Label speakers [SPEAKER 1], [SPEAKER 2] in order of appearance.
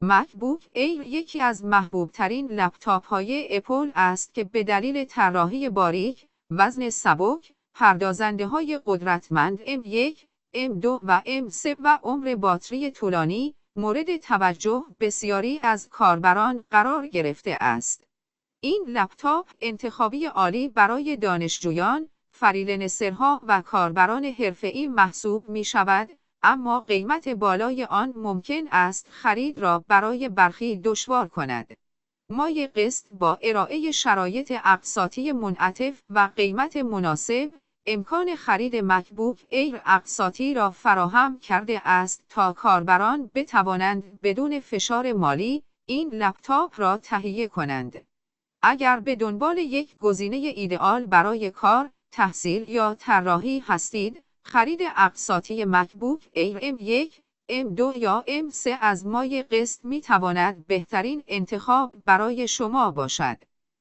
[SPEAKER 1] مکبوک ایر یکی از محبوبترین لپتاپ‌های اپل است که به دلیل طراحی باریک، وزن سبک، پردازنده‌های قدرتمند M1، M2 و M3 و عمر باتری طولانی، مورد توجه بسیاری از کاربران قرار گرفته است. این لپتاپ انتخابی عالی برای دانشجویان، فریلنسرها و کاربران حرفه‌ای محسوب می‌شود، اما قیمت بالای آن ممکن است خرید را برای برخی دشوار کند. مایه قسط با ارائه شرایط اقساطی منعطف و قیمت مناسب، امکان خرید مکبوک ایر اقساطی را فراهم کرده است تا کاربران بتوانند بدون فشار مالی این لپتاپ را تهیه کنند. اگر به دنبال یک گزینه ایدئال برای کار، تحصیل یا طراحی هستید، خرید اقساطی مکبوک ایر M1، M2 یا M3 از مایه قسط می تواند بهترین انتخاب برای شما باشد.